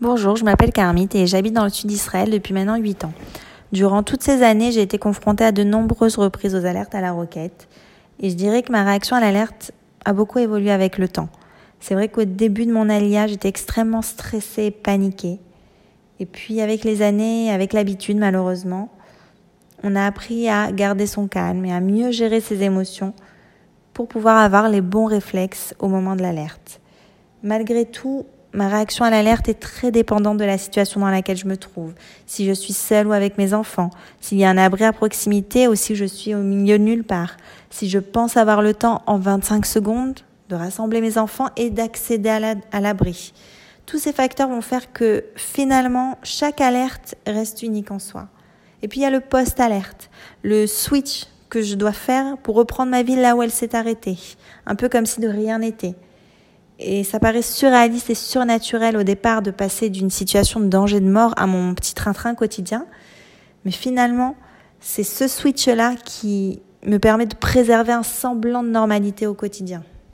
Bonjour, je m'appelle Carmit et j'habite dans le sud d'Israël depuis maintenant 8 ans. Durant toutes ces années, j'ai été confrontée à de nombreuses reprises aux alertes à la roquette et je dirais que ma réaction à l'alerte a beaucoup évolué avec le temps. C'est vrai qu'au début de mon aliyah, j'étais extrêmement stressée et paniquée. Et puis avec les années, avec l'habitude malheureusement, on a appris à garder son calme et à mieux gérer ses émotions pour pouvoir avoir les bons réflexes au moment de l'alerte. Malgré tout, ma réaction à l'alerte est très dépendante de la situation dans laquelle je me trouve. Si je suis seule ou avec mes enfants, s'il y a un abri à proximité ou si je suis au milieu de nulle part, si je pense avoir le temps en 25 secondes de rassembler mes enfants et d'accéder à l'abri. Tous ces facteurs vont faire que finalement, chaque alerte reste unique en soi. Et puis il y a le post-alerte, le switch que je dois faire pour reprendre ma vie là où elle s'est arrêtée, un peu comme si de rien n'était. Et ça paraît surréaliste et surnaturel au départ de passer d'une situation de danger de mort à mon petit train-train quotidien. Mais finalement, c'est ce switch-là qui me permet de préserver un semblant de normalité au quotidien.